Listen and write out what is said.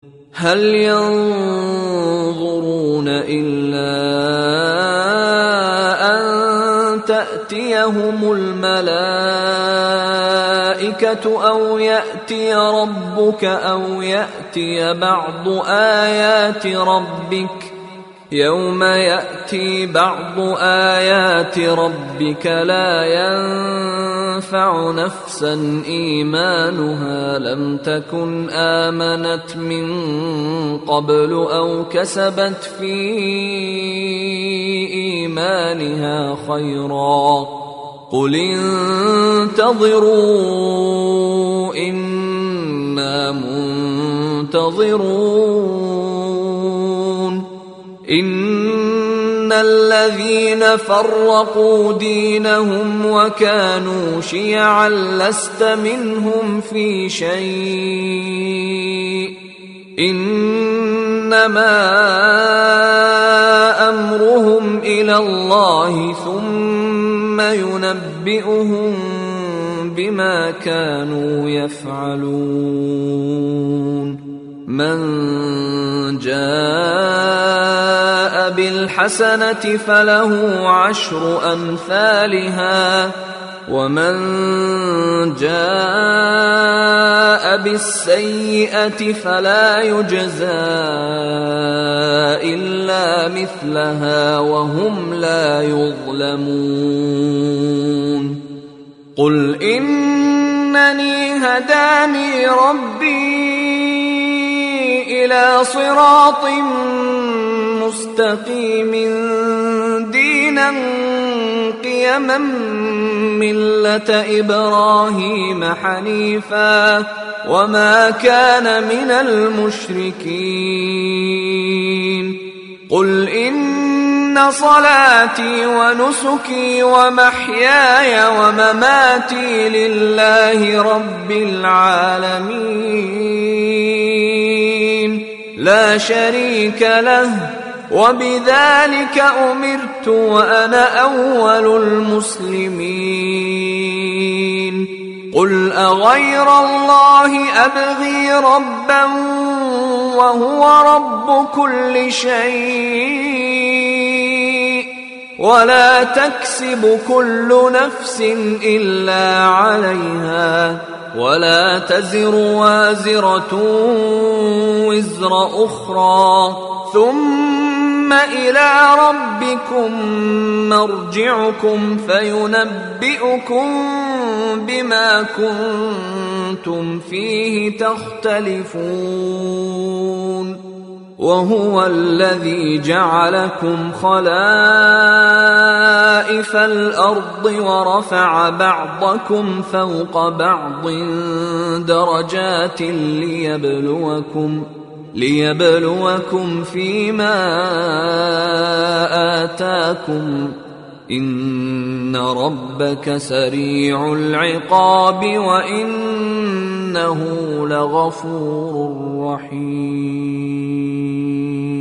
هل ينظرون إلا أن تأتيهم الملائكة أو يأتي ربك أو يأتي بعض آيات ربك يوم يأتي بعض آيات ربك لا ينفع نفسا إيمانها لم تكن آمنت من قبل أو كسبت في إيمانها خيرا قل انتظروا إنا منتظرون إن الذين فرقوا دينهم وكانوا شيعا لست منهم في شيء إنما أمرهم إلى الله ثم ينبئهم بما كانوا يفعلون من جاء بالحسنة فله 10 أمثالها ومن جاء بالسيئة فلا يجزى إلا مثلها وهم لا يظلمون قل إنني هداني ربي إلى صراط مستقيم دينا قيما ملة إبراهيم حنيفا وما كان من المشركين قل إن صلاتي ونسكي ومحياي ومماتي لله رب العالمين لا شريك له وبذلك أمرت وأنا أول المسلمين قل أغير الله أبغي ربا وهو رب كل شيء ولا تكسب كل نفس إلا عليها ولا تزر وازرة وزر أخرى ثم إلى ربكم مرجعكم فينبئكم بما كنتم فيه تختلفون وهو الذي جعلكم خلائف الأرض ورفع بعضكم فوق بعض درجات ليبلوكم فيما آتاكم إن ربك سريع العقاب وإنه لغفور رحيم